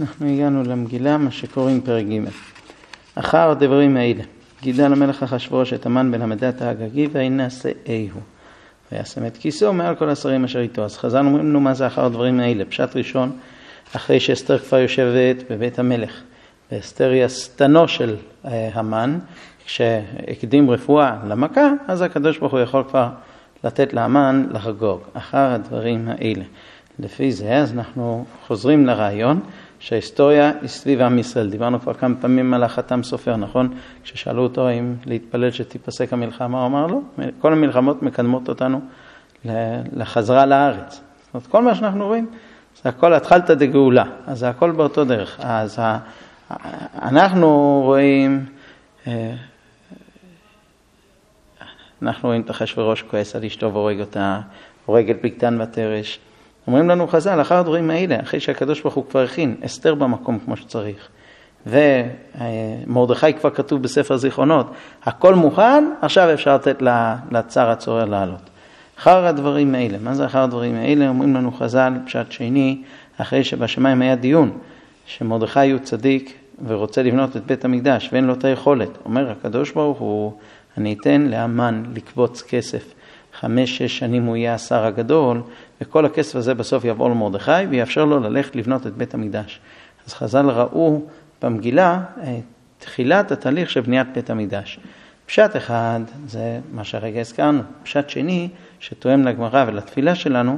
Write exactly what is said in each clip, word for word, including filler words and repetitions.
אנחנו הגענו למגילה, מה שקוראים פרק ג'. אחר הדברים האלה, גידל המלך אחשוורוש את המן בן המדעת האגגי, וינשאהו. וישם את כיסאו מעל כל השרים אשר איתו. אז חז"ל אומרים לנו מה זה אחר הדברים האלה. פשט ראשון, אחרי שאסתר כבר יושבת בבית המלך, ואסתר היא הסתנו של המן, כשהקדים רפואה למכה, אז הקדוש ברוך הוא יכול כבר לתת להמן לחגוג. אחר הדברים האלה. לפי זה, אז אנחנו חוזרים לרעיון שההיסטוריה היא סביב עם ישראל. דיברנו כבר כמה פעמים על החתם סופר, נכון? כששאלו אותו אם להתפלל שתיפסק המלחמה, הוא אמר לו, כל המלחמות מקדמות אותנו לחזרה לארץ. זאת אומרת, כל מה שאנחנו רואים, זה הכל התחלת דגאולה, אז זה הכל באותו דרך. אז אנחנו רואים, אנחנו רואים את אחשוורוש כועס על אשתו והורג אותה, הורג את בגתן ותרש. אומרים לנו חז"ל, אחר הדברים האלה, אחרי שהקדוש ברוך הוא כבר הכין, אסתר במקום כמו שצריך, ומרדכי כבר כתוב בספר זיכרונות, הכל מוכן, עכשיו אפשר לתת לצר הצורר לעלות. אחר הדברים האלה, מה זה אחר הדברים האלה? אומרים לנו חז"ל, פשט שני, אחרי שבשמיים היה דיון, שמרדכי הוא צדיק ורוצה לבנות את בית המקדש, ואין לו את היכולת. אומר הקדוש ברוך הוא, אני אתן להמן לקבוץ כסף, חמש, שש שנים הוא יהיה השר הגדול, וכל הכסף הזה בסוף יעבור למרדכי, ויאפשר לו ללכת לבנות את בית המקדש. אז חז"ל ראו במגילה תחילת התהליך של בניית בית המקדש. פשט אחד, זה מה שהרגע הזכרנו. פשט שני, שתואם לגמרא ולתפילה שלנו,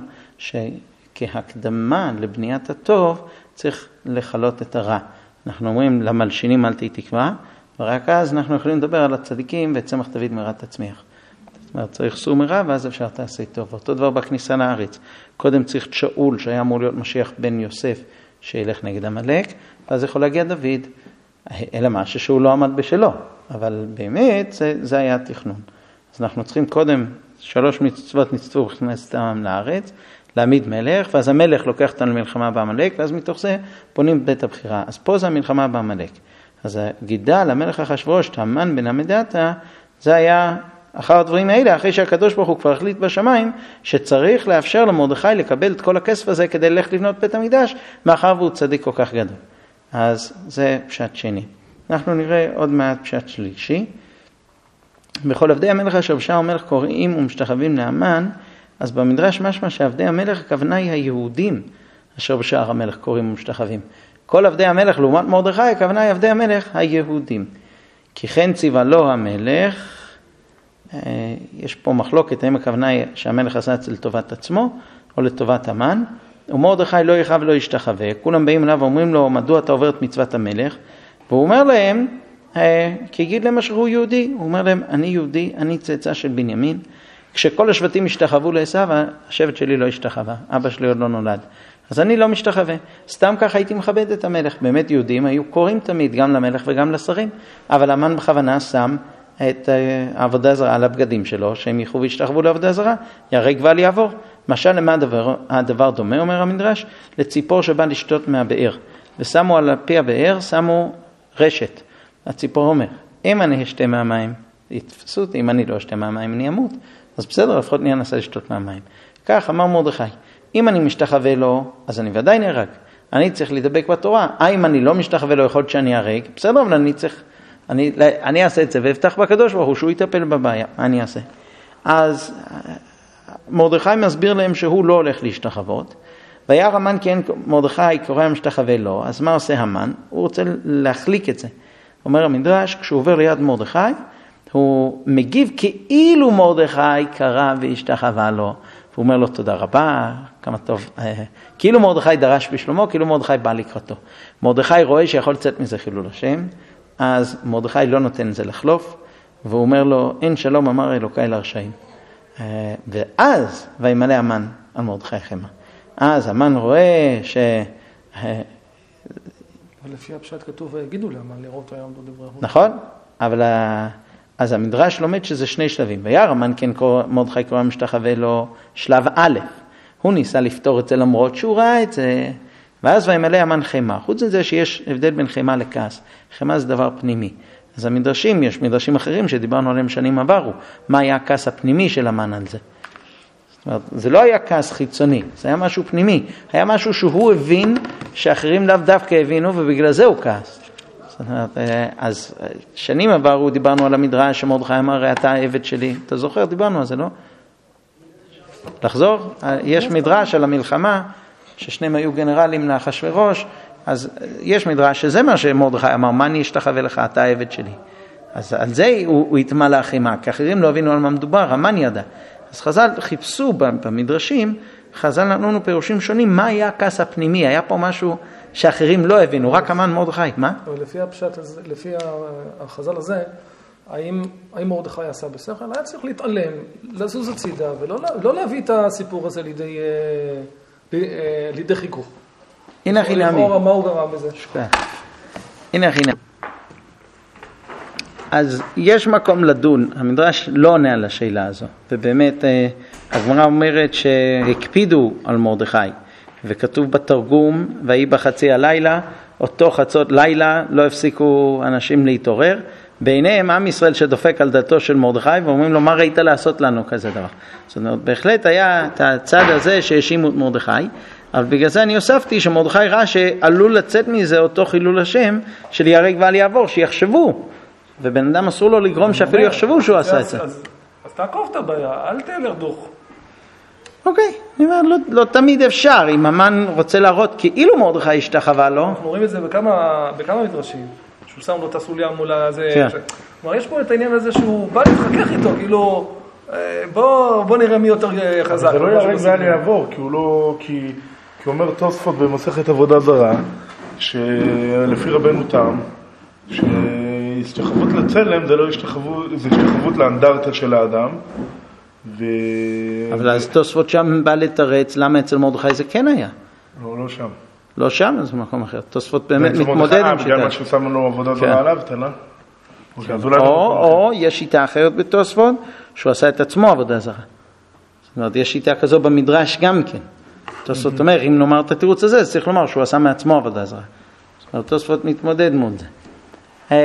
שכהקדמה לבניית הטוב, צריך לחלות את הרע. אנחנו אומרים למלשינים אל תהי תקווה, ורק אז אנחנו יכולים לדבר על הצדיקים וצמח דוד מרע תצמיח. זאת אומרת, צריך סור מרע, ואז אפשר תעשה טוב. אותו דבר בכניסה לארץ. קודם צריך שאול, שהיה אמור להיות משיח בן יוסף, שילך נגד עמלק, ואז יכול להגיע דוד, אלא מה ששאול לא עמד בשלו. אבל באמת, זה, זה היה התכנון. אז אנחנו צריכים קודם, שלוש מצוות נצטוו בכנסת העם לארץ, להעמיד מלך, ואז המלך לוקח אותנו למלחמה בעמלק, ואז מתוך זה פונים בית הבחירה. אז פה זה המלחמה בעמלק. אז גידל המלך אחשוורוש, המן בן המדעתה, זה היה אחר הדברים האלה, אחרי שהקדוש ברוך הוא כבר החליט בשמיים, שצריך לאפשר למרדכי לקבל את כל הכסף הזה כדי ללכת לבנות בית המקדש, מאחר והוא צדיק כל כך גדול. אז זה פשט שני. אנחנו נראה עוד מעט פשט שלישי. בכל עבדי המלך אשר בשער המלך קוראים ומשתחווים להמן, אז במדרש משמע שעבדי המלך הכוונה היא היהודים אשר בשער המלך קוראים ומשתחווים. כל עבדי המלך לעומת מרדכי הכוונה היא עבדי המלך היהודים. כי כן ציווה לו המלך, יש פה מחלוקת, האם הכוונה היא שהמלך עשה את זה לטובת עצמו או לטובת המן, ומרדכי לא יחב ולא ישתחווה, כולם באים אליו ואומרים לו מדוע אתה עובר את מצוות המלך, והוא אומר להם, כי יגיד להם אשר הוא יהודי, הוא אומר להם אני יהודי, אני צאצא של בנימין, כשכל השבטים השתחוו לעשיו, השבט שלי לא השתחווה, אבא שלי עוד לא נולד, אז אני לא משתחווה, סתם ככה הייתי מכבד את המלך, באמת יהודים היו קוראים תמיד גם למלך וגם לשרים, אבל המן בכוונה שם את העבודה הזרה על הבגדים שלו, שהם ייחו והשתחוו לעבודה הזרה, ירק ואל יעבור. משל למה הדבר, הדבר דומה, אומר המדרש, לציפור שבא לשתות מהבאר, ושמו על פי הבאר, שמו רשת. הציפור אומר, אם אני אשתה מהמים, יתפסו אותי, אם אני לא אשתה מהמים, אני אמות. אז בסדר, לפחות אני אנסה לשתות מהמים. כך אמר מרדכי, אם אני משתחווה לו, אז אני ודאי נהרג. אני צריך להידבק בתורה. אה, אם אני לא משתחווה לו, יכול להיות שאני אהרג. בסדר, אבל אני צריך... אני, אני אעשה את זה והבטח בקדוש ברוך הוא שהוא יטפל בבעיה. מה אני אעשה? אז מרדכי מסביר להם שהוא לא הולך להשתחוות. וירא המן כי אין מרדכי קורא משתחווה לו. אז מה עושה המן? הוא רוצה להחליק את זה. אומר המדרש, כשהוא עובר ליד מרדכי, הוא מגיב כאילו מרדכי קרא והשתחווה לו. הוא אומר לו תודה רבה, כמה טוב. כאילו מרדכי דרש בשלומו, כאילו מרדכי בא לקראתו. מרדכי רואה שיכול לצאת מזה חילול השם. אז מרדכי לא נותן את זה לחלוף, והוא אומר לו, אין שלום אמר אלוקי לרשעים. ואז, וימלא המן על מרדכי חמה. אז המן רואה ש... לפי הפשט כתוב, ויגידו להמן לראות היום לא דברי הוד. נכון, אבל אז המדרש לומד שזה שני שלבים. וירא המן כן מרדכי קורא משתחווה לו שלב א', הוא ניסה לפתור את זה למרות שהוא ראה את זה, ואז וימלא המן חמה. חוץ מזה שיש הבדל בין חמה לכעס. חמה זה דבר פנימי. אז המדרשים, יש מדרשים אחרים שדיברנו עליהם שנים עברו. מה היה הכעס הפנימי של המן על זה? זאת אומרת, זה לא היה כעס חיצוני, זה היה משהו פנימי. היה משהו שהוא הבין שאחרים לאו דווקא הבינו, ובגלל זה הוא כעס. זאת אומרת, אז שנים עברו דיברנו על המדרש שמרדכי אמר, אתה העבד שלי. אתה זוכר? דיברנו על זה, לא? לחזור? יש מדרש על המלחמה, ששניהם היו גנרלים לאחשוורוש, אז יש מדרש שזה מה שמרדכי אמר, מה אני אשתחווה לך, אתה העבד שלי. אז על זה הוא, הוא התמלא חימה, כי אחרים לא הבינו על מה מדובר, המן ידע. אז חז"ל חיפשו במדרשים, חז"ל נתנו לנו פירושים שונים, מה היה הכעס הפנימי, היה פה משהו שאחרים לא הבינו, רק המן מרדכי, מה? לפי הפשט הזה, לפי החז"ל הזה, האם, האם מרדכי עשה בשכל? היה צריך להתעלם, לזוז הצידה, ולא לא להביא את הסיפור הזה לידי, לידי חיכוך. הנה הכי נעמי. מה הוא גרם בזה? הנה הכי נעמי. אז יש מקום לדון, המדרש לא עונה על השאלה הזו, ובאמת הגמרא אומרת שהקפידו על מרדכי, וכתוב בתרגום, ויהי בחצי הלילה, אותו חצות לילה לא הפסיקו אנשים להתעורר, ביניהם עם ישראל שדופק על דלתו של מרדכי, ואומרים לו, מה ראית לעשות לנו כזה דבר? זאת אומרת, בהחלט היה את הצד הזה שהאשימו את מרדכי, אבל בגלל זה אני הוספתי שמרדכי ראה שעלול לצאת מזה אותו חילול השם של ייהרג ואל יעבור, שיחשבו, ובן אדם אסור לו לגרום שאפילו יחשבו שהוא עשה את זה. אז תעקוב את הבעיה, אל תלך דוך. אוקיי, אני אומר, לא, לא תמיד אפשר, אם המן רוצה להראות כאילו מרדכי השתחווה לו. אנחנו רואים את זה בכמה, בכמה מדרשים, שהוא שם לו את הסוליה מול הזה. כן. כלומר, יש פה את העניין הזה שהוא בא להתחכך איתו, כאילו, בוא, בוא נראה מי יותר חזק. זה לא ייהרג ואל יעבור, כי הוא לא, כי, כי אומר תוספות במסכת עבודה זרה, שלפי רבנו תם, שהשתחוות לצלם זה לא השתחוות, זה השתחוות לאנדרטה של האדם. ו... אבל אז תוספות שם בא לתרץ, למה אצל מרדכי זה כן היה? לא, לא שם. לא שם, אז במקום אחר. תוספות באמת מתמודד עם שיטה. בגלל מה שהוא שם לנו עבודה זרה עליו, תלה? או יש שיטה אחרת בתוספות, שהוא עשה את עצמו עבודה זרה. זאת אומרת, יש שיטה כזו במדרש גם כן. תוספות אומר, אם נאמר את התירוץ הזה, צריך לומר שהוא עשה מעצמו עבודה זרה. זאת אומרת, תוספות מתמודד מול זה.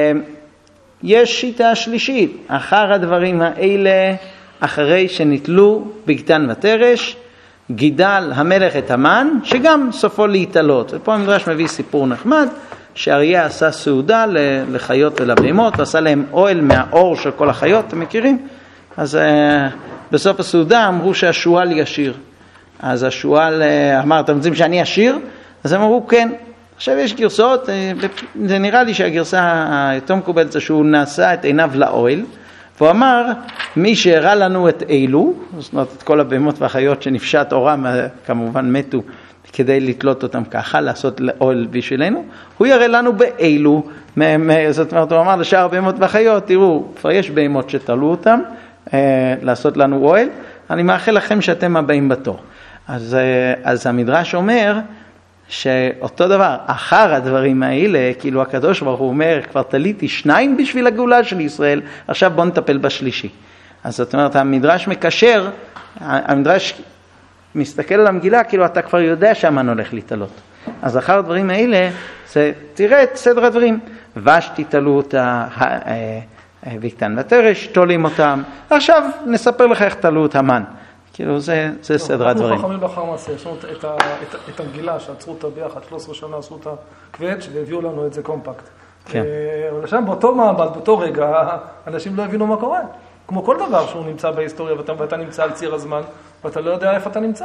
יש שיטה שלישית, אחר הדברים האלה, אחרי שנתלו בגתן ותרש, גידל המלך את המן, שגם סופו להתעלות. ופה המדרש מביא סיפור נחמד, שאריה עשה סעודה לחיות ולבהמות, ועשה להם אוהל מהאור של כל החיות, אתם מכירים? אז uh, בסוף הסעודה אמרו שהשואל ישיר. אז השואל uh, אמר, אתם יודעים שאני אשיר? אז הם אמרו, כן. עכשיו יש גרסאות, uh, זה נראה לי שהגרסה היותר מקובלת זה שהוא נשא את עיניו לאוהל, והוא אמר, מי שהראה לנו את אילו, זאת אומרת, את כל הבהמות והחיות שנפשט אורם, כמובן מתו, כדי לתלות אותם ככה, לעשות אוהל בשבילנו, הוא יראה לנו באילו, זאת אומרת, הוא אמר לשאר הבהמות והחיות, תראו, כבר יש בהמות שתלו אותם, לעשות לנו אוהל, אני מאחל לכם שאתם הבאים בתור. אז, אז המדרש אומר, שאותו דבר, אחר הדברים האלה, כאילו הקדוש ברוך הוא אומר, כבר תליתי שניים בשביל הגאולה של ישראל, עכשיו בוא נטפל בשלישי. אז זאת אומרת, המדרש מקשר, המדרש מסתכל על המגילה, כאילו אתה כבר יודע שהמן הולך להתעלות. אז אחר הדברים האלה, זה, תראה את סדר הדברים, ושתי תלו אותה, בגתן ותרש, תולים אותם, עכשיו נספר לך איך תלו את המן. כאילו זה, זה סדר הדברים. אנחנו חכמים לאחר מעשה, יש לנו את, את, את המגילה שעצרו אותה ביחד, שלוש עשרה שנה עשו אותה קווץ' והביאו לנו את זה קומפקט. כן. אבל שם באותו מעמד, באותו רגע, אנשים לא הבינו מה קורה. כמו כל דבר שהוא נמצא בהיסטוריה, ואתה, ואתה נמצא על ציר הזמן, ואתה לא יודע איפה אתה נמצא.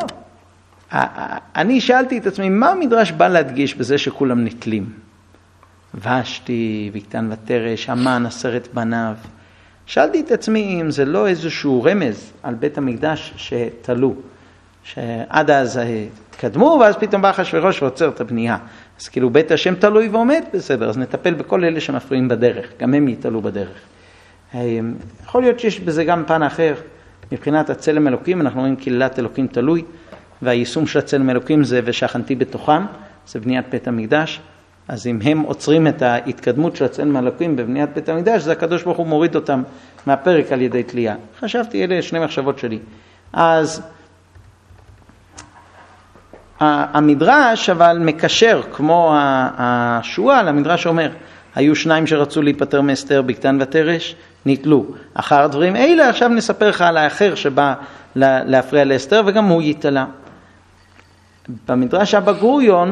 אני שאלתי את עצמי, מה המדרש בא להדגיש בזה שכולם נטלים? ושתי, בגתן ותרש, המן, עשרת בניו. שאלתי את עצמי אם זה לא איזשהו רמז על בית המקדש שתלו, שעד אז קדמו, ואז פתאום בא אחשוורוש ועוצר את הבנייה. אז כאילו בית השם תלוי ועומד, בסדר, אז נטפל בכל אלה שמפריעים בדרך, גם הם יתלו בדרך. יכול להיות שיש בזה גם פן אחר, מבחינת הצלם אלוקים, אנחנו רואים קהילת אלוקים תלוי, והיישום של הצלם אלוקים זה ושכנתי בתוכם, זה בניית בית המקדש. אז אם הם עוצרים את ההתקדמות של הצלם אלוקים בבניית בית המקדש, זה הקדוש ברוך הוא מוריד אותם מהפרק על ידי תלייה. חשבתי, אלה שני מחשבות שלי. אז המדרש אבל מקשר, כמו השואל, המדרש אומר, היו שניים שרצו להיפטר מאסתר בגתן ותרש, נתלו. אחר הדברים אלה, עכשיו נספר לך על האחר שבא להפריע לאסתר, וגם הוא יתעלה. במדרש אבא גוריון,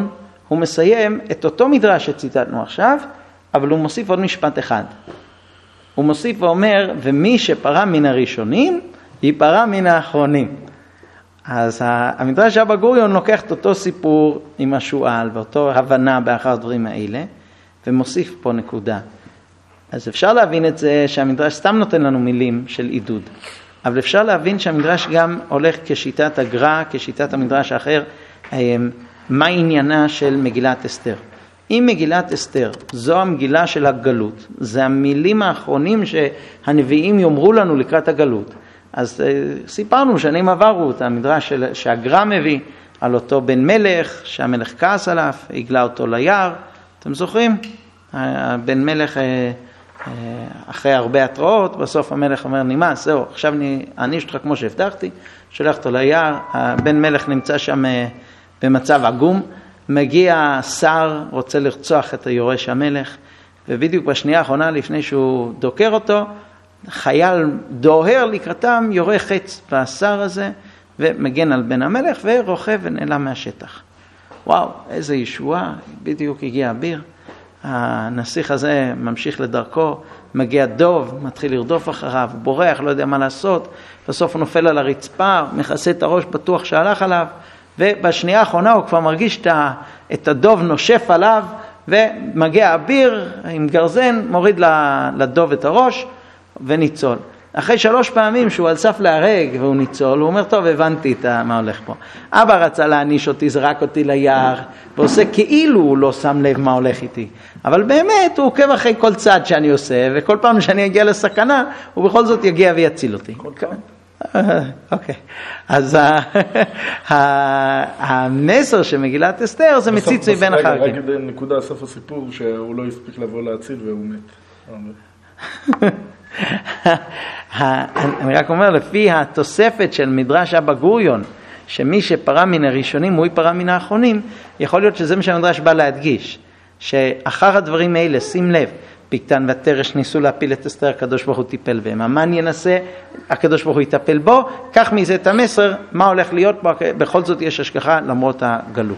הוא מסיים את אותו מדרש שציטטנו עכשיו, אבל הוא מוסיף עוד משפט אחד. הוא מוסיף ואומר, ומי שפרה מן הראשונים, היא פרה מן האחרונים. אז המדרש אבא גוריון לוקח את אותו סיפור עם השואל, ואותו הבנה באחר הדברים האלה, ומוסיף פה נקודה. אז אפשר להבין את זה שהמדרש סתם נותן לנו מילים של עידוד, אבל אפשר להבין שהמדרש גם הולך כשיטת הגר"א, כשיטת המדרש האחר, מה עניינה של מגילת אסתר. אם מגילת אסתר זו המגילה של הגלות, זה המילים האחרונים שהנביאים יאמרו לנו לקראת הגלות, אז סיפרנו שנים עברו את המדרש שהגר"א מביא על אותו בן מלך, שהמלך כעס עליו, הגלה אותו ליער, אתם זוכרים? בן מלך אחרי הרבה התראות, בסוף המלך אומר, נמאס, זהו, עכשיו אני אעניש אותך כמו שהבטחתי, שולח אותו ליער, הבן מלך נמצא שם במצב עגום, מגיע שר, רוצה לרצוח את היורש המלך, ובדיוק בשנייה האחרונה לפני שהוא דוקר אותו, חייל דוהר לקראתם, יורה חץ בשר הזה, ומגן על בן המלך, ורוכב ונעלם מהשטח. וואו, איזה ישועה, בדיוק הגיע אביר. הנסיך הזה ממשיך לדרכו, מגיע דוב, מתחיל לרדוף אחריו, בורח, לא יודע מה לעשות, בסוף הוא נופל על הרצפה, מכסה את הראש בטוח שהלך עליו, ובשנייה האחרונה הוא כבר מרגיש את הדוב נושף עליו, ומגיע אביר עם גרזן, מוריד לדוב את הראש, וניצול. אחרי שלוש פעמים שהוא על סף להרג והוא ניצול, הוא אומר, טוב, הבנתי את מה הולך פה. אבא רצה להעניש אותי, זרק אותי ליער, ועושה כאילו הוא לא שם לב מה הולך איתי. אבל באמת הוא עוקב אחרי כל צעד שאני עושה, וכל פעם שאני אגיע לסכנה, הוא בכל זאת יגיע ויציל אותי. אוקיי. אז המסר של מגילת אסתר זה מציץ מבין החלקים. רק נקודה סוף הסיפור שהוא לא הספיק לבוא להציל והוא מת. אני רק אומר, לפי התוספת של מדרש אבא גוריון, שמי שפרה מן הראשונים הוא פרה מן האחרונים, יכול להיות שזה מה שהמדרש בא להדגיש, שאחר הדברים האלה, שים לב, פיקטן ותרש ניסו להפיל את אסתר, הקדוש ברוך הוא טיפל בהם, המן ינסה, הקדוש ברוך הוא יטפל בו, כך מזה את המסר, מה הולך להיות בו, בכל זאת יש השגחה למרות הגלות.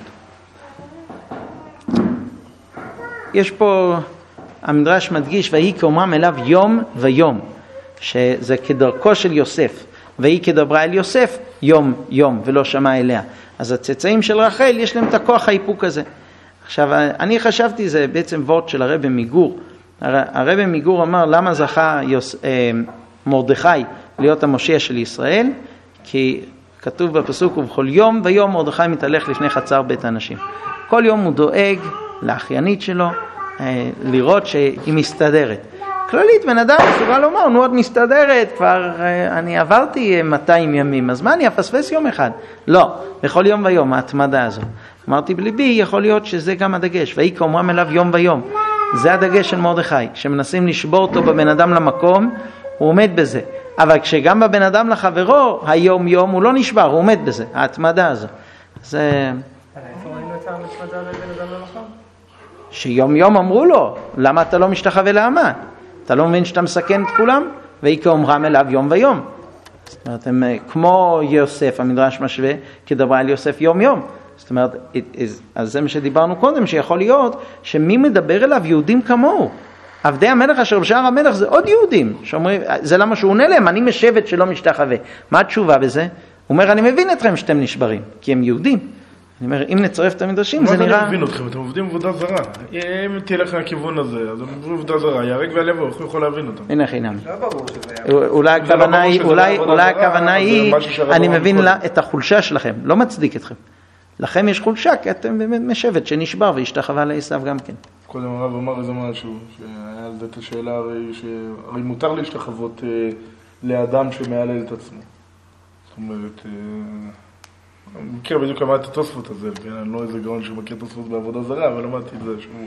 יש פה, המדרש מדגיש, והיא כאומרם אליו יום ויום, שזה כדרכו של יוסף, והיא כדברה אל יוסף יום יום ולא שמע אליה. אז הצאצאים של רחל יש להם את הכוח האיפוק הזה. עכשיו אני חשבתי, זה בעצם וורט של הרבי מגור. הרבי מגור אמר למה זכה יוס, אה, מרדכי להיות המושיע של ישראל, כי כתוב בפסוק, ובכל יום ויום מרדכי מתהלך לפני חצר בית האנשים. כל יום הוא דואג לאחיינית שלו, אה, לראות שהיא מסתדרת. כללית, בן אדם מסוגל לומר, נו, עוד מסתדרת, כבר אני עברתי מאתיים ימים, אז מה, אני אפספס יום אחד? לא, בכל יום ויום, ההתמדה הזו. אמרתי בליבי, יכול להיות שזה גם הדגש, והיא כאומרם אליו יום ויום. זה הדגש של מרדכי, כשמנסים לשבור אותו בבן אדם למקום, הוא עומד בזה. אבל כשגם בבן אדם לחברו, היום יום הוא לא נשבר, הוא עומד בזה, ההתמדה הזו. זה... איפה ראינו את ההתמדה לבן אדם למקום? שיום יום אמרו לו, למה אתה לא משתחווה לאמן? אתה לא מבין שאתה מסכן את כולם? והיא כאומרם אליו יום ויום. זאת אומרת, הם, כמו יוסף, המדרש משווה, כדברה על יוסף יום יום. זאת אומרת, אז זה מה שדיברנו קודם, שיכול להיות שמי מדבר אליו יהודים כמוהו. עבדי המלך אשר בשער המלך זה עוד יהודים. שאומרים, זה למה שהוא עונה להם, אני משבט שלא משתחווה. מה התשובה בזה? הוא אומר, אני מבין אתכם שאתם נשברים, כי הם יהודים. אני אומר, אם נצרף את המדרשים, זה נראה... מה זה מבין אתכם? אתם עובדים עבודה זרה. אם תלך לכיוון הזה, אז הם עובדים עבודה זרה, ירק והלב, איך הוא יכול להבין אותם? הנה חינם. אולי הכוונה היא, אני מבין את החולשה שלכם, לא מצדיק אתכם. לכם יש חולשה, כי אתם באמת משבט שנשבר והשתחווה לעשיו גם כן. קודם הרב אמר איזה משהו, שהיה על זה את השאלה, הרי מותר להשתחוות לאדם שמעלל את עצמו. זאת אומרת... אני מכיר בדיוק למדתי את התוספות הזה, אני לא איזה גאון שמכיר תוספות בעבודה זרה, אבל למדתי את זה שהוא...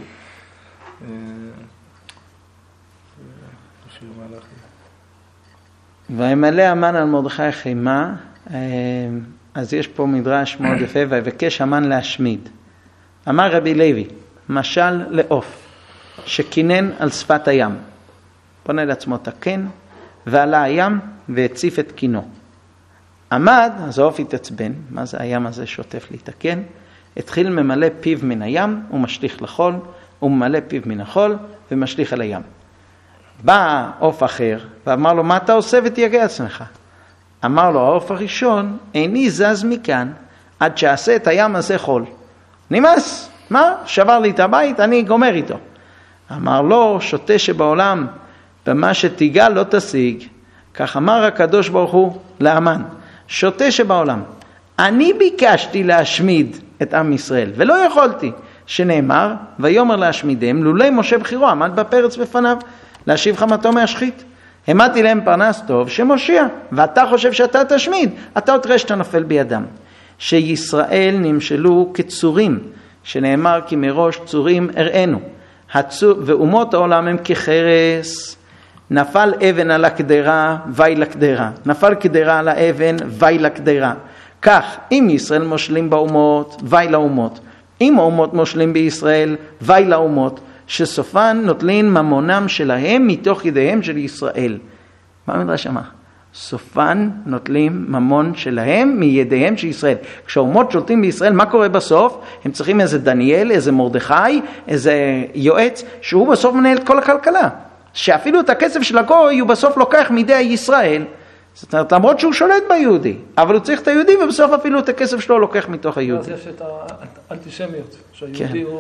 שיר מהלך לי. וימלא המן על מרדכי חימה, אז יש פה מדרש מאוד יפה, ויבקש המן להשמיד. אמר רבי לוי, משל לעוף, שכינן על שפת הים. פונה לעצמו תקן, ועלה הים והציף את קינו. עמד, אז העוף התעצבן, מה זה הים הזה שוטף להתקן, התחיל ממלא פיו מן הים ומשליך לחול, וממלא פיו מן החול ומשליך אל הים. בא עוף אחר ואמר לו, מה אתה עושה ותייגע עצמך? אמר לו העוף הראשון, איני זז מכאן עד שעשה את הים הזה חול. נמאס, מה? שבר לי את הבית, אני גומר איתו. אמר לו, שוטה שבעולם, במה שתיגע לא תשיג. כך אמר הקדוש ברוך הוא לאמן, שוטה שבעולם. אני ביקשתי להשמיד את עם ישראל, ולא יכולתי, שנאמר, ויאמר להשמידם, לולי משה בחירו עמד בפרץ בפניו, להשיב חמתו מהשחית. המתי להם פרנס טוב שמושיע, ואתה חושב שאתה תשמיד, אתה עוד ראה שאתה נופל בידם. שישראל נמשלו כצורים, שנאמר כי מראש צורים הראינו, ואומות העולם הם כחרס, נפל אבן על הקדרה, וי לקדרה, נפל קדרה על האבן, וי לקדרה. כך, אם ישראל מושלים באומות, וי לאומות, אם האומות מושלים בישראל, וי לאומות, שסופן נוטלין ממונם שלהם מתוך ידיהם של ישראל. מה המדרש אמר? סופן נוטלים ממון שלהם מידיהם של ישראל. כשהאומות שולטים בישראל, מה קורה בסוף? הם צריכים איזה דניאל, איזה מרדכי, איזה יועץ, שהוא בסוף מנהל את כל הכלכלה. שאפילו את הכסף של הגוי הוא בסוף לוקח מידי ישראל. זאת אומרת, למרות שהוא שולט ביהודי, אבל הוא צריך את היהודי, ובסוף אפילו את הכסף שלו לוקח מתוך היהודי. אז יש את האנטישמיות, שהיהודי הוא...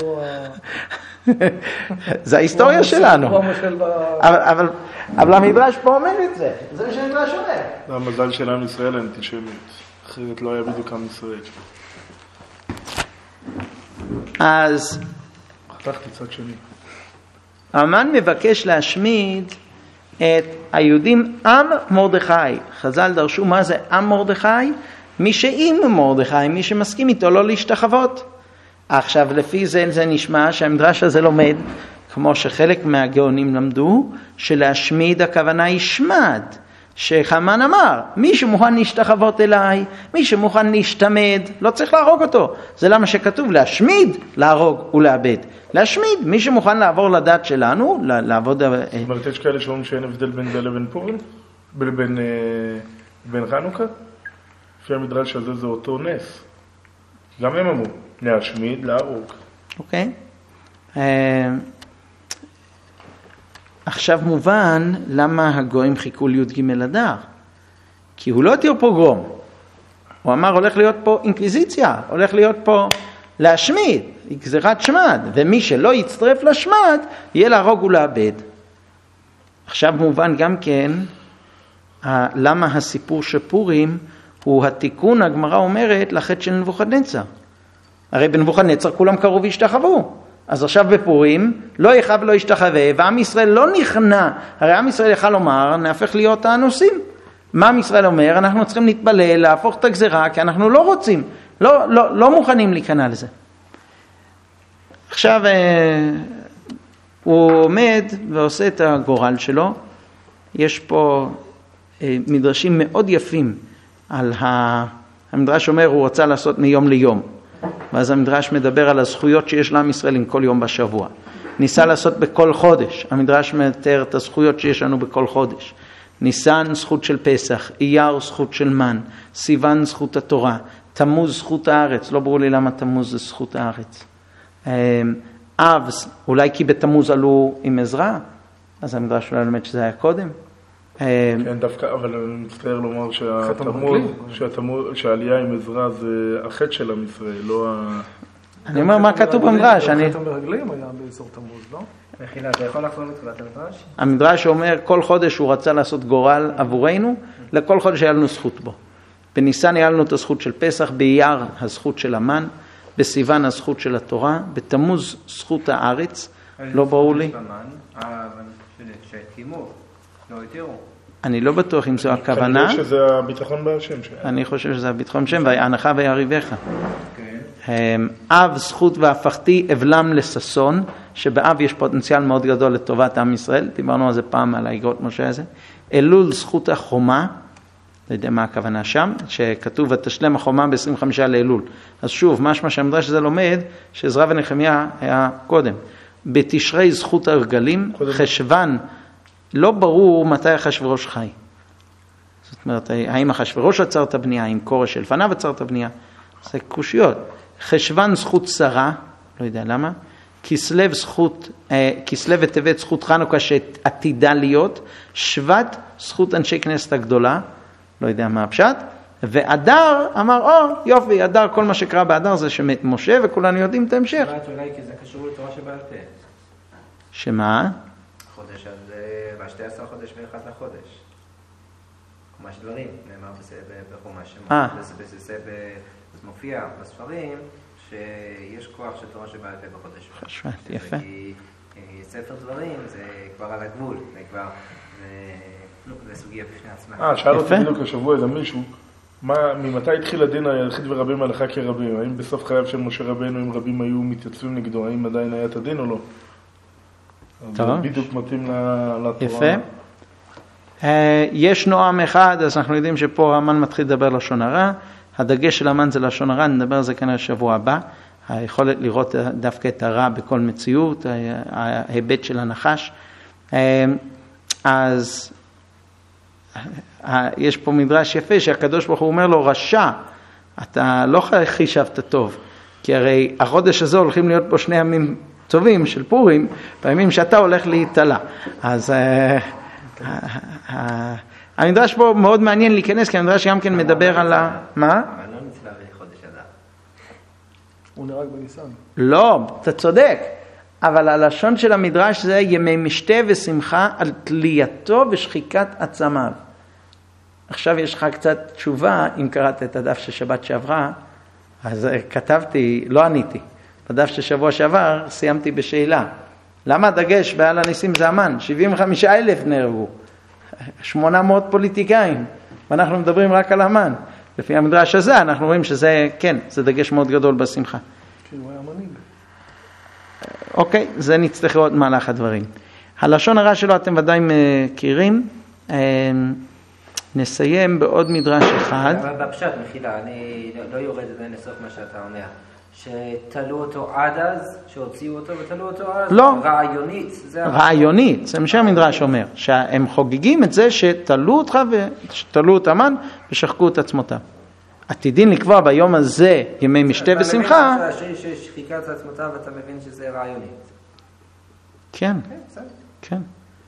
זה ההיסטוריה שלנו. אבל המדרש פה אומר את זה. זה מה שהמדרש אומר. זה המזל של עם ישראל, האנטישמיות. אחרת לא היה בדיוק עם ישראל. אז... חתכתי צד שני. המן מבקש להשמיד את היהודים עם מרדכי. חז"ל דרשו מה זה עם מרדכי? מי שעם מרדכי, מי שמסכים איתו לא להשתחוות. עכשיו לפי זה זה נשמע שהמדרש הזה לומד, כמו שחלק מהגאונים למדו, שלהשמיד הכוונה היא שמד. שחמן אמר, מי שמוכן להשתחוות אליי, מי שמוכן להשתמד, לא צריך להרוג אותו. זה למה שכתוב להשמיד, להרוג ולאבד. להשמיד, מי שמוכן לעבור לדת שלנו, לעבוד... זאת אומרת, יש כאלה שאומרים שאין הבדל בין זה לבין פורים? בין, בין חנוכה? לפי המדרש הזה זה אותו נס. גם הם אמרו, להשמיד, להרוג. אוקיי. עכשיו מובן למה הגויים חיכו לי"ג אדר. כי הוא לא התיר פוגרום. הוא אמר הולך להיות פה אינקוויזיציה, הולך להיות פה להשמיד, גזירת שמד, ומי שלא יצטרף לשמד יהיה להרוג ולאבד. עכשיו מובן גם כן למה הסיפור של פורים הוא התיקון, הגמרא אומרת, לחטא של נבוכדנצר. הרי בנבוכדנצר כולם קראו והשתחוו. אז עכשיו בפורים לא יחב ולא ישתחווה, ועם ישראל לא נכנע. הרי עם ישראל יכל לומר, נהפך להיות האנוסים. מה עם ישראל אומר? אנחנו צריכים להתפלל, להפוך את הגזירה, כי אנחנו לא רוצים, לא, לא, לא מוכנים להיכנע לזה. עכשיו הוא עומד ועושה את הגורל שלו. יש פה מדרשים מאוד יפים על ה... המדרש אומר, הוא רצה לעשות מיום ליום. ואז המדרש מדבר על הזכויות שיש לעם ישראל עם כל יום בשבוע. ניסה לעשות בכל חודש. המדרש מתאר את הזכויות שיש לנו בכל חודש. ניסן זכות של פסח, אייר זכות של מן, סיוון זכות התורה, תמוז זכות הארץ. לא ברור לי למה תמוז זה זכות הארץ. אב, אולי כי בתמוז עלו עם עזרא, אז המדרש אולי לומד שזה היה קודם. כן, דווקא, אבל אני מצטער לומר שהעלייה עם עזרא זה החטא של עם ישראל, לא ה... אני אומר מה כתוב במדרש. חטא המרגלים היה באזור תמוז, לא? מחילה, אתה יכול לחזור לתחילת המדרש? המדרש אומר כל חודש הוא רצה לעשות גורל עבורנו, לכל חודש היה לנו זכות בו. בניסן היה לנו את הזכות של פסח, באייר הזכות של המן, בסיוון הזכות של התורה, בתמוז זכות הארץ, לא ברור לי. אני לא בטוח אם זו הכוונה. כנראה שזה הביטחון בהשם. אני חושב שזה הביטחון בשם, וההנחה ויריבך. אב זכות והפכתי אבלם לססון, שבאב יש פוטנציאל מאוד גדול לטובת עם ישראל, דיברנו על זה פעם על האגרות משה הזה. אלול זכות החומה, לא יודע מה הכוונה שם, שכתוב ותשלם החומה ב-עשרים וחמישה לאלול. אז שוב, משמע שהמדרש הזה לומד, שעזרא ונחמיה היה קודם. בתשרי זכות הרגלים, חשבן, לא ברור מתי אחשוורוש חי. זאת אומרת, האם אחשוורוש עצר את הבנייה, האם קורש שלפניו עצר את הבנייה, זה קושיות. חשבן זכות שרה, לא יודע למה, כסלו זכות, כסלו וטבת זכות חנוכה שעתידה להיות, שבט זכות אנשי כנסת הגדולה, לא יודע מה הפשט, ואדר אמר, או יופי, אדר, כל מה שקרה באדר זה שמת משה, וכולנו יודעים את ההמשך. אולי כי זה קשור לתורה שבעל פה. שמה? חודש, אז בשתי עשר חודש ואחד לחודש. חומש דברים, נאמר בחומש. אה. זה מופיע בספרים שיש כוח של תורה שבעל פה בחודש. חשבת, יפה. כי ספר דברים זה כבר על הגבול, זה כבר, זה סוגיה בפני עצמה. אה, שאל אותי בדיוק השבוע איזה מישהו, ממתי התחיל הדין היחיד ורבים עליך כרבים? האם בסוף חייו של משה רבנו, אם רבים היו מתייצבים נגדו, האם עדיין היה את הדין או לא? טוב. בדיוק מתאים לתורה. יפה. יש נועם אחד, אז אנחנו יודעים שפה המן מתחיל לדבר לשון הרע. הדגש של המן זה לשון הרע, נדבר על זה כנראה שבוע הבא. היכולת לראות דווקא את הרע בכל מציאות, ההיבט של הנחש. אז יש פה מדרש יפה שהקדוש ברוך הוא אומר לו, רשע, אתה לא חישבת טוב, כי הרי החודש הזה הולכים להיות פה שני ימים טובים של פורים, בימים שאתה הולך להתעלה. אז המדרש פה מאוד מעניין להיכנס, כי המדרש גם כן מדבר על ה... מה? אבל לא נצלה בחודש אדר. הוא נהרג בניסן. לא, אתה צודק. אבל הלשון של המדרש זה ימי משתה ושמחה על תלייתו ושחיקת עצמיו. עכשיו יש לך קצת תשובה, אם קראת את הדף של שבת שעברה, אז כתבתי, לא עניתי. בדף של שבוע שעבר סיימתי בשאלה. למה הדגש בעל הניסים זה המן? שבעים וחמישה אלף נהרגו. שמונה מאות פוליטיקאים. ואנחנו מדברים רק על המן. לפי המדרש הזה אנחנו רואים שזה, כן, זה דגש מאוד גדול בשמחה. כן, הוא היה מנהיג. אוקיי, זה נצטרך לראות מהלך הדברים. הלשון הרע שלו אתם ודאי מכירים. נסיים בעוד מדרש אחד. אבל בפשט, מחילה, אני לא יורד עדיין לסוף מה שאתה אומר. שתלו אותו עד אז, שהוציאו אותו ותלו אותו אז. לא. רעיונית. רעיונית, זה מה שהמדרש אומר. שהם חוגגים את זה שתלו אותך ושתלו את המן ושחקו את עצמותם. עתידין לקבוע ביום הזה ימי משתה ושמחה. אתה מבין ששחיקה את עצמותם ואתה מבין שזה רעיונית. כן, כן.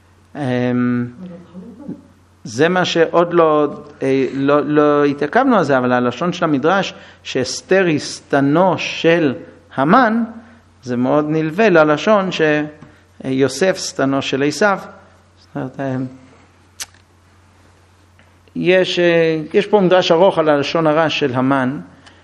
זה מה שעוד לא, לא, לא התעכבנו על זה, אבל הלשון של המדרש, שאסתר היא סתנו של המן, זה מאוד נלווה ללשון שיוסף סתנו של עשיו. זאת אומרת, יש, יש פה מדרש ארוך על הלשון הרע של המן.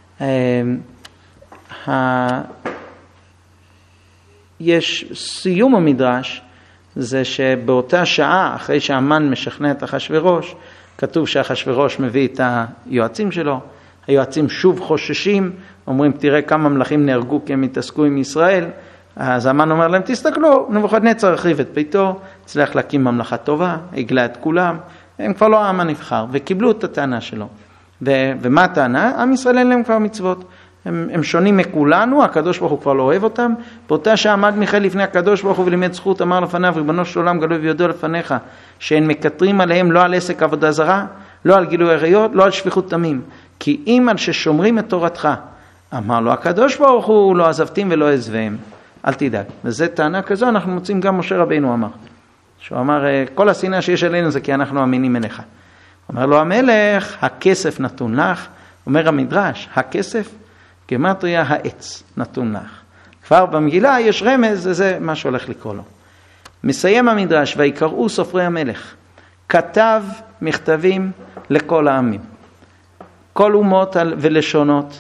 יש סיום המדרש, זה שבאותה שעה, אחרי שהמן משכנע את אחשוורוש, כתוב שאחשוורוש מביא את היועצים שלו, היועצים שוב חוששים, אומרים תראה כמה מלכים נהרגו כי הם התעסקו עם ישראל, אז המן אומר להם תסתכלו, נבוכדנצר הרחיב את ביתו, הצליח להקים ממלכה טובה, הגלה את כולם, הם כבר לא העם הנבחר, וקיבלו את הטענה שלו. ו- ומה הטענה? עם ישראל אין להם כבר מצוות. הם, הם שונים מכולנו, הקדוש ברוך הוא כבר לא אוהב אותם. באותה שעמד מיכאל לפני הקדוש ברוך הוא ולימד זכות, אמר לפניו, ריבונו של עולם גלוי ויודע לפניך, שאין מקטרים עליהם לא על עסק עבודה זרה, לא על גילוי עריות, לא על שפיכות דמים. כי אם על ששומרים את תורתך, אמר לו הקדוש ברוך הוא, לא עזבתים ולא עזבם. אל תדאג. וזו טענה כזו, אנחנו מוצאים גם משה רבינו אמר. שהוא אמר, כל השנאה שיש עלינו זה כי אנחנו אמינים אליך. אומר לו המלך, הכסף נתון לך. אומר המדרש, הכסף, גמטריה העץ נתון לך. כבר במגילה יש רמז, זה מה שהולך לקרוא לו. מסיים המדרש, ויקראו סופרי המלך. כתב מכתבים לכל העמים. כל אומות ולשונות,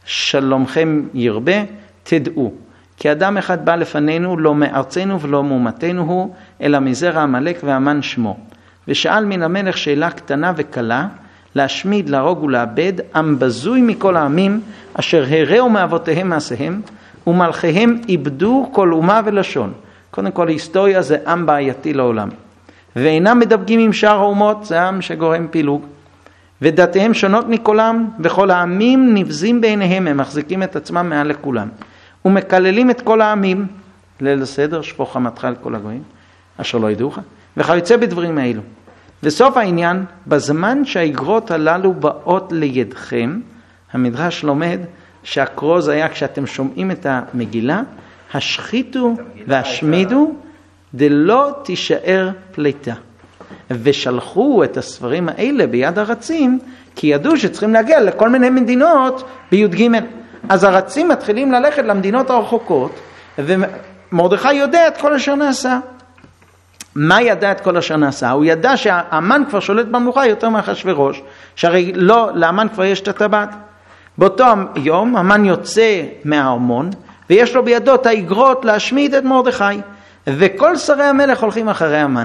שלומכם ירבה, תדעו. כי אדם אחד בא לפנינו, לא מארצנו ולא מאומתנו הוא, אלא מזרע עמלק והמן שמו. ושאל מן המלך שאלה קטנה וקלה, להשמיד, להרוג ולאבד, עם בזוי מכל העמים, אשר הראו מאבותיהם מעשיהם, ומלכיהם איבדו כל אומה ולשון. קודם כל, היסטוריה זה עם בעייתי לעולם. ואינם מדבקים עם שאר האומות, זה עם שגורם פילוג. ודתיהם שונות מכולם, וכל העמים נבזים בעיניהם, הם מחזיקים את עצמם מעל לכולם. ומקללים את כל העמים, ליל הסדר, שפוך חמתך על כל הגויים, אשר לא ידעוך, וכיוצא בדברים האלו. וסוף העניין, בזמן שהאגרות הללו באות לידכם, המדרש לומד שהקרוז היה כשאתם שומעים את המגילה, השחיתו והשמידו, דלא תישאר פליטה. ושלחו את הספרים האלה ביד הרצים, כי ידעו שצריכים להגיע לכל מיני מדינות בי"ג. אז הרצים מתחילים ללכת למדינות הרחוקות, ומרדכי יודע את כל אשר נעשה. מה ידע את כל אשר נעשה? הוא ידע שהאמן כבר שולט במלוכה יותר מאחשוורוש, שהרי לא, לאמן כבר יש את הטבעת. באותו יום המן יוצא מהארמון, ויש לו בידו את האגרות להשמיד את מרדכי, וכל שרי המלך הולכים אחרי המן.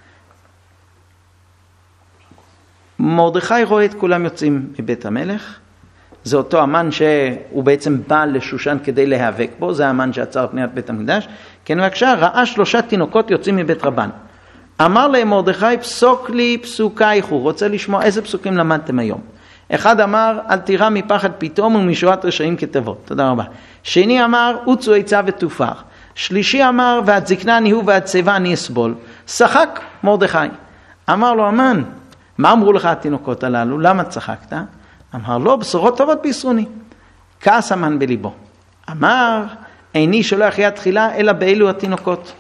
מרדכי רואה את כולם יוצאים מבית המלך, זה אותו המן שהוא בעצם בא לשושן כדי להיאבק בו, זה המן שעצר פניית בית המקדש, כן בבקשה, ראה שלושה תינוקות יוצאים מבית רבן. אמר להם מרדכי, פסוק לי פסוקייך, הוא רוצה לשמוע איזה פסוקים למדתם היום. אחד אמר, אל תירא מפחד פתאום ומשורת רשעים כתבות. תודה רבה. שני אמר, עוצו עצה ותופר. שלישי אמר, ועד זקנה אני הוא ועד שיבה אני אסבול. שחק מרדכי. אמר לו המן, מה אמרו לך התינוקות הללו? למה צחקת? אמר לו, בשורות טובות בישרוני. כעס המן בליבו. אמר, איני שולח יד תחילה אלא באלו התינוקות.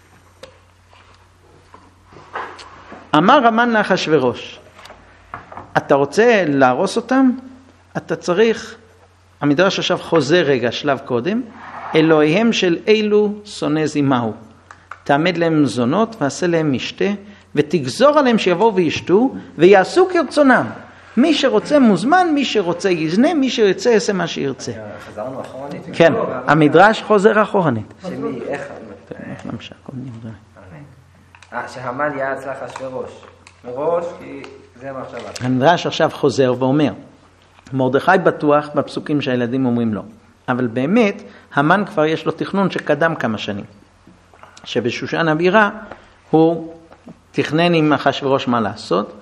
אמר המן לאחשוורוש, אתה רוצה להרוס אותם? אתה צריך, המדרש עכשיו חוזר רגע שלב קודם, אלוהיהם של אילו שונא זימהו. תעמד להם זונות ועשה להם משתה, ותגזור עליהם שיבואו וישתו, ויעשו כרצונם. מי שרוצה מוזמן, מי שרוצה יזנה, מי שירצה יעשה מה שירצה. חזרנו אחורנית? כן, המדרש חוזר אחורנית. שמי, איך? למשל, כל מיני דברים. אה, שהמן יהיה אצלך אשוורוש. מראש, כי זה מה עכשיו. המדרש עכשיו חוזר ואומר, מרדכי בטוח בפסוקים שהילדים אומרים לו, אבל באמת, המן כבר יש לו תכנון שקדם כמה שנים. שבשושן הבירה הוא תכנן עם אחשוורוש מה לעשות,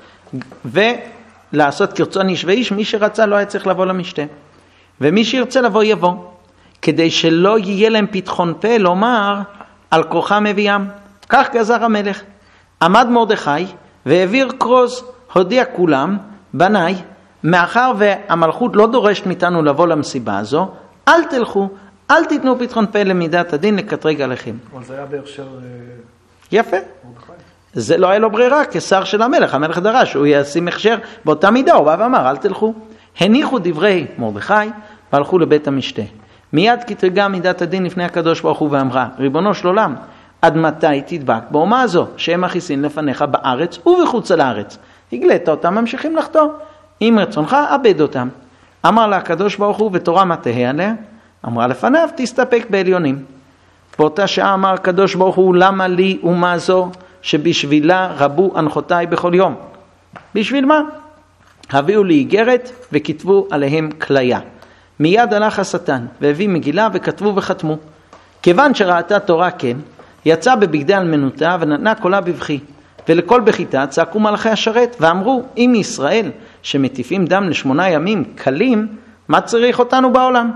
ולעשות כרצון איש ואיש, מי שרצה לא היה צריך לבוא למשתה. ומי שירצה לבוא יבוא, כדי שלא יהיה להם פתחון פה לומר על כוחם מביאם. כך גזר המלך. עמד מרדכי והעביר כרוז, הודיע כולם, בניי, מאחר והמלכות לא דורשת מאיתנו לבוא למסיבה הזו, אל תלכו, אל תיתנו פתחון פה למידת הדין לקטרג עליכם. אבל זה היה בהכשר יפה. מרדכי. זה לא היה לו ברירה כשר של המלך, המלך דרש, הוא ישים הכשר באותה מידה, הוא בא ואמר, אל תלכו. הניחו דברי מרדכי והלכו לבית המשתה. מיד קטרגה מידת הדין לפני הקדוש ברוך הוא ואמרה, ריבונו של עולם, עד מתי תדבק באומה הזו, שהם מכיסין לפניך בארץ ובחוץ על הארץ. הגלית אותם, ממשיכים לחתור. אם רצונך, אבד אותם. אמר לה הקדוש ברוך הוא, ותורה מה תהה עליה? אמרה לפניו, תסתפק בעליונים. באותה שעה אמר הקדוש ברוך הוא, למה לי אומה זו, שבשבילה רבו אנחותיי בכל יום? בשביל מה? הביאו לי איגרת וכתבו עליהם כליה. מיד הלך השטן והביא מגילה וכתבו וחתמו. כיוון שראתה תורה כן, יצא בבגדי אלמנותה ונתנה קולה בבכי. ולכל בכיתה צעקו מלאכי השרת ואמרו, אם ישראל שמטיפים דם לשמונה ימים קלים, מה צריך אותנו בעולם?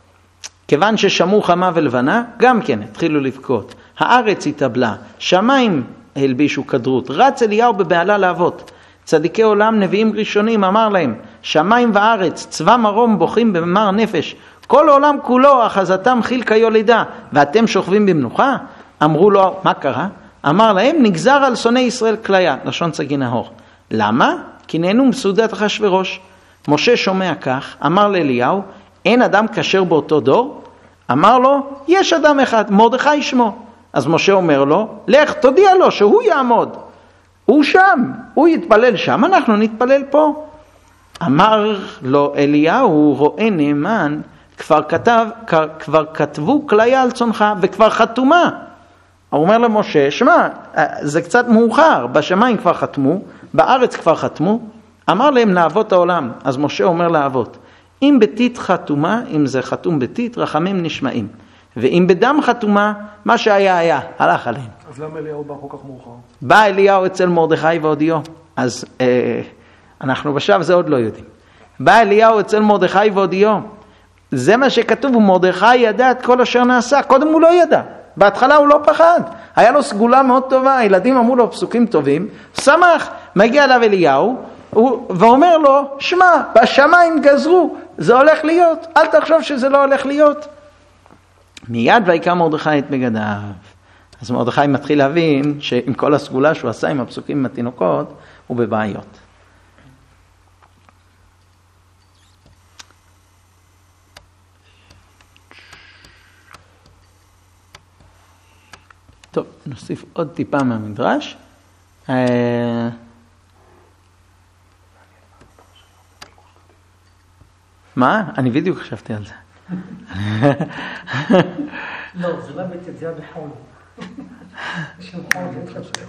כיוון ששמעו חמה ולבנה, גם כן התחילו לבכות. הארץ התאבלה, שמיים הלבישו כדרות, רץ אליהו בבעלה לאבות. צדיקי עולם נביאים ראשונים אמר להם, שמיים וארץ, צבא מרום בוכים במר נפש, כל העולם כולו אחזתם חילקה יולידה, ואתם שוכבים במנוחה? אמרו לו, מה קרה? אמר להם, נגזר על שונאי ישראל כליה, לשון סגי נהור. למה? כי נהנו מסעודת אחשוורוש. משה שומע כך, אמר לאליהו, אין אדם כשר באותו דור? אמר לו, יש אדם אחד, מרדכי שמו. אז משה אומר לו, לך תודיע לו שהוא יעמוד. הוא שם, הוא יתפלל שם, אנחנו נתפלל פה. אמר לו אליהו, הוא רואה נאמן, כבר כתב, כבר כתבו כליה על צונך וכבר חתומה. הוא אומר למשה, שמע, זה קצת מאוחר, בשמיים כבר חתמו, בארץ כבר חתמו. אמר להם לאבות העולם, אז משה אומר לאבות, אם בתית חתומה, אם זה חתום בתית, רחמים נשמעים. ואם בדם חתומה, מה שהיה היה, הלך עליהם. אז למה אליהו בא כל כך מאוחר? בא אליהו אצל מרדכי והודיעו. אז אה, אנחנו בשלב זה עוד לא יודעים. בא אליהו אצל מרדכי והודיעו. זה מה שכתוב, ומרדכי ידע את כל אשר נעשה. קודם הוא לא ידע. בהתחלה הוא לא פחד. היה לו סגולה מאוד טובה. הילדים אמרו לו פסוקים טובים. שמח. מגיע אליו אליהו ואומר לו, שמע, בשמיים גזרו זה הולך להיות, אל תחשוב שזה לא הולך להיות. מיד ויקרא מרדכי את בגדיו. אז מרדכי מתחיל להבין שעם כל הסגולה שהוא עשה עם הפסוקים עם התינוקות, הוא בבעיות. טוב, נוסיף עוד טיפה מהמדרש. מה? אני בדיוק חשבתי על זה. לא, זה לא ביטל, זה היה בחול. בשביל חול זה התחשב.